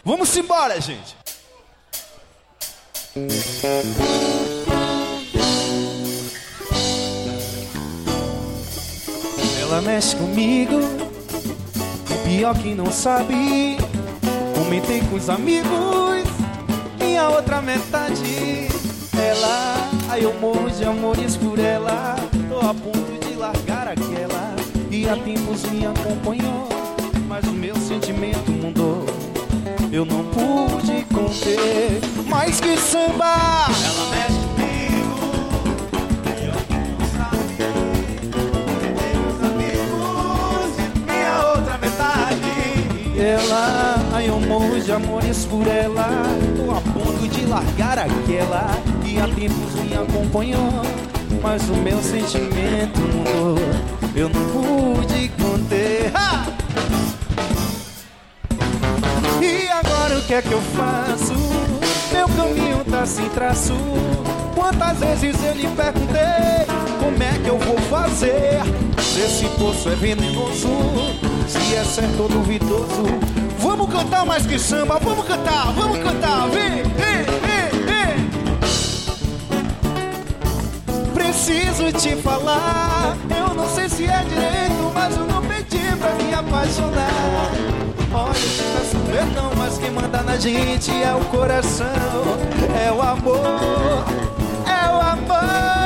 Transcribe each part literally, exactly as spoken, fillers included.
Vamos embora, gente. Ela mexe comigo, pior que não sabe. Comentei com os amigos, minha outra metade. Ela, aí eu morro de amores por ela. Tô a ponto de largar aquela que há tempos me acompanhou, mas o meu sentimento mudou. Eu não pude conter. Mais que samba, ela mexe comigo, pior que não sabe. Comentei com os amigos, minha outra metade. Ela, aí eu morro de amores por ela. Tô a ponto de largar aquela que há tempos me acompanhou, mas o meu sentimento mudou. Eu não pude conter. Ha! E agora o que é que eu faço? Meu caminho tá sem traço. Quantas vezes eu lhe perguntei como é que eu vou fazer? Se esse poço é venenoso, se é certo ou duvidoso. Vamos cantar mais que samba, vamos cantar, vamos cantar. Vem, vem, vem, vem. Preciso te falar, eu não sei se é direito, mas eu não pedi pra me apaixonar. Olha, te peço perdão, mas quem manda na gente é o coração, é o amor, é o amor.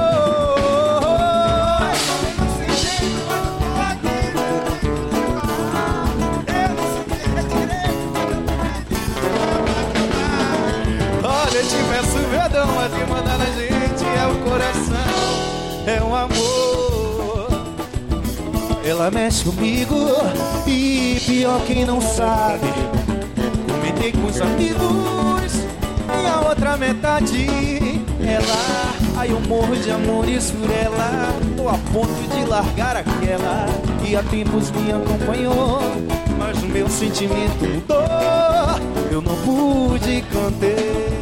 Olha, te peço perdão, mas quem manda na gente é o coração, é o amor. Ela mexe comigo e pior quem não sabe. Comentei com os amigos, minha outra metade. Ela, aí eu morro de amores por ela. Tô a ponto de largar aquela que há tempos me acompanhou, mas o meu sentimento mudou. Eu não pude conter.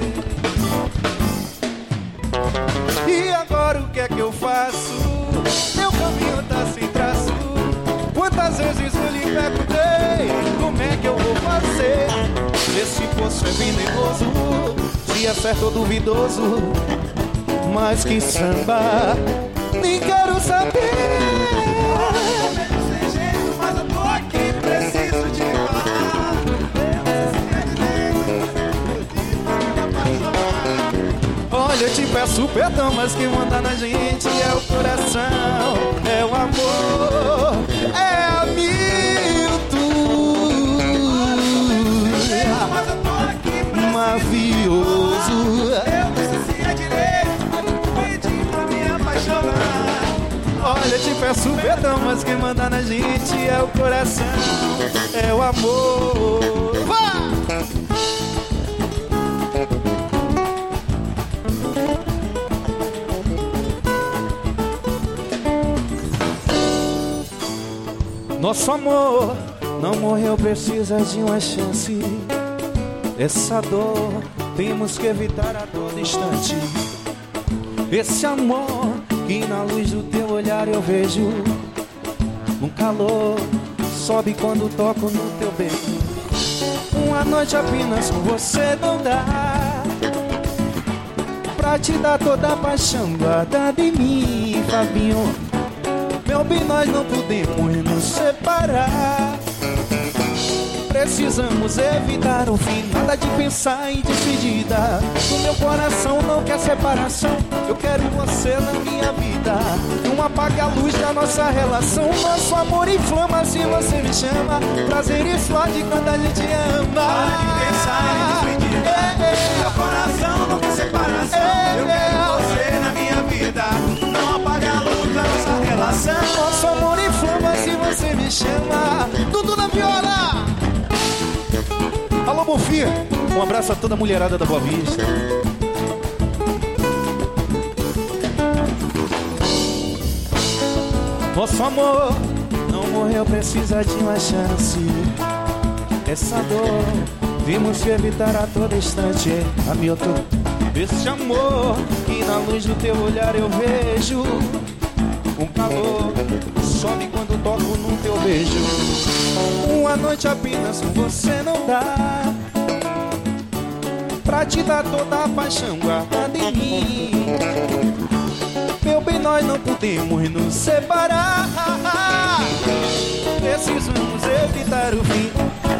E agora o que é que eu faço? Meu caminho tá sem traço. Quantas vezes eu lhe perguntei como é que eu vou fazer? Esse poço é venenoso, se é certo ou duvidoso. Mas que samba, nem quero saber. Eu sem jeito, mas eu tô aqui, preciso te falar. Olha, eu te peço perdão, mas quem manda na gente é o coração, é o amor, é a Milton. Mafioso. Eu preciso direito, mas não pedi pra me apaixonar. Olha, eu te peço perdão, mas quem manda na gente é o coração, é o amor. Vá! Nosso amor não morreu, precisa de uma chance. Essa dor temos que evitar a todo instante. Esse amor que na luz do teu olhar eu vejo, um calor sobe quando toco no teu beijo. Uma noite apenas com você não dá pra te dar toda a paixão guardada em mim, Fabinho. Meu bem, nós não podemos nos separar. Precisamos evitar o fim, nada de pensar em despedida. O meu coração não quer separação, eu quero você na minha vida. Não apague a luz da nossa relação, nosso amor inflama se você me chama. Prazer explode quando a gente ama. Nada de pensar em despedida, é, é. meu coração não quer separação, é, eu quero você na minha vida. Não apague a luz da nossa relação, nosso amor inflama se você me chama. Dudu na viola. Alô, Bonfim, um abraço a toda a mulherada da Boa Vista. Nosso amor não morreu, precisa de uma chance. Essa dor vimos que evitar a todo instante. Hamilton, esse amor que na luz do teu olhar eu vejo, um calor sobe quando toco no teu beijo. Uma noite apenas com você não dá pra te dar toda a paixão guardada em mim. Meu bem, nós não podemos nos separar. Precisamos evitar o fim.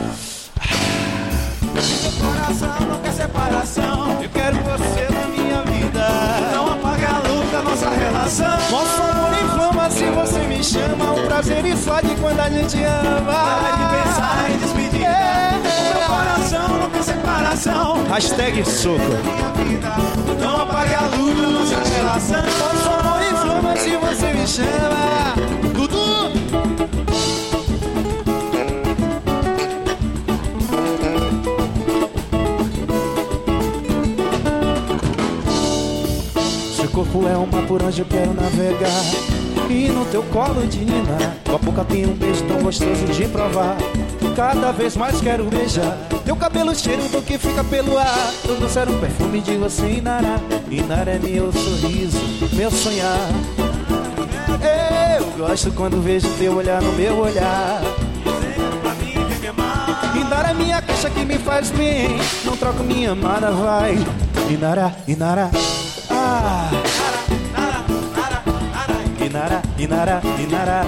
Meu coração não quer separação. Eu quero você na minha vida. Não apague a luz da nossa relação. Nosso amor inflama se você me chama. O prazer explode quando a gente ama. Para de pensar em despedida. É. Meu coração não quer separação. Hashtag soco. Minha vida, não apague a luz da nossa relação. Nosso amor inflama se você me chama. Dudu! Seu corpo é um mar por onde eu quero navegar. E no teu colo de nina, com a boca tem um beijo tão gostoso de provar. Cada vez mais quero beijar teu cabelo, cheiro do que fica pelo ar. Eu trouxeram um perfume de você, Inara. Inara é meu sorriso, meu sonhar. Eu gosto quando vejo teu olhar no meu olhar. Inara é minha queixa que me faz bem. Não troco minha amada, vai. Inara, Inara. Ah. Inara, Inara, Inara.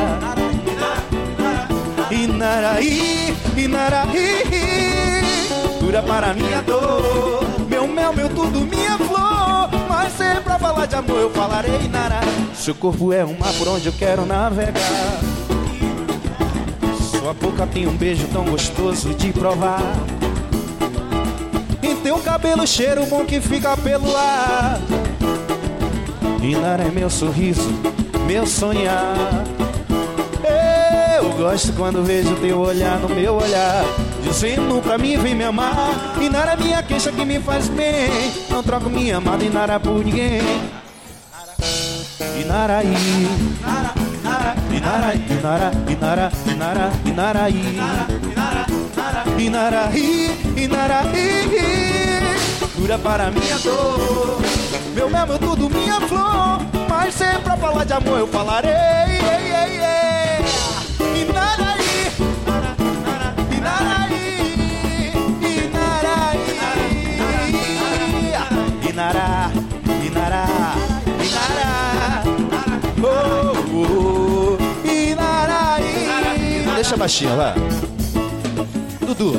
Inaraí, Inaraí, cura para minha dor. Meu mel, meu tudo, minha flor. Mas sempre pra falar de amor eu falarei, Inara. Seu corpo é um mar por onde eu quero navegar. Sua boca tem um beijo tão gostoso de provar. Em teu cabelo cheiro bom que fica pelo ar. Inara é meu sorriso, meu sonhar. Eu gosto quando vejo teu olhar no meu olhar, dizendo pra mim vem me amar. Inara é minha queixa que me faz bem. Não troco minha amada Inara por ninguém. Inaraí, Inara, Inara, Inara, Inara, Inaraí, Inaraí, Inaraí, cura para minha dor. Meu mel, meu tudo, minha flor. Mas sempre pra falar de amor eu falarei. Inaraí, Inaraí, Inaraí, Inara, Inara, Inara, oh, oh, Inaraí. Deixa baixinho, vai. Dudu.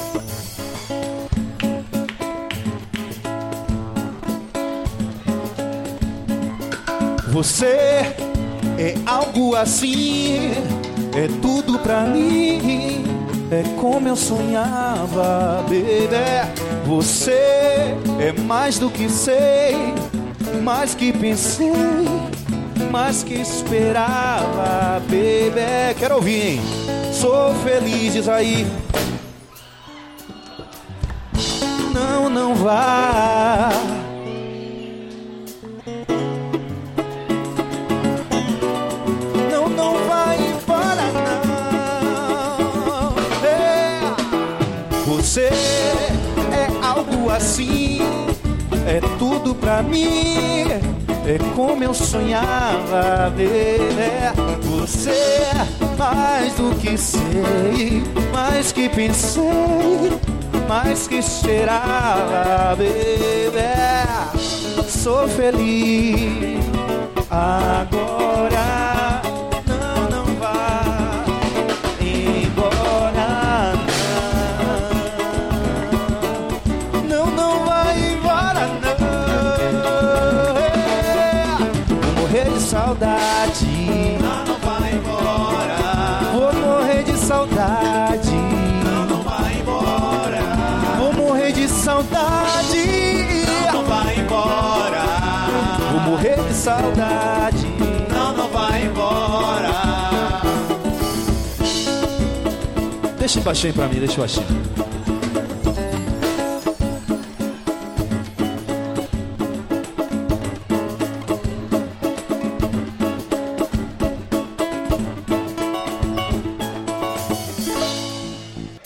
Você é algo assim, é tudo pra mim, é como eu sonhava, baby. Você é mais do que sei, mais que pensei, mais que esperava, baby. Quero ouvir, hein? Sou feliz, diz aí. Não, não vá. Você é algo assim, é tudo pra mim, é como eu sonhava ver. Você é mais do que sei, mais que pensei, mais que esperava ver. Sou feliz agora. Saudade, não, não vai embora. Vou morrer de saudade, não, não vai embora. Vou morrer de saudade, não, não vai embora. Vou morrer de saudade, não, não vai embora. Deixa baixinho pra mim, deixa baixinho.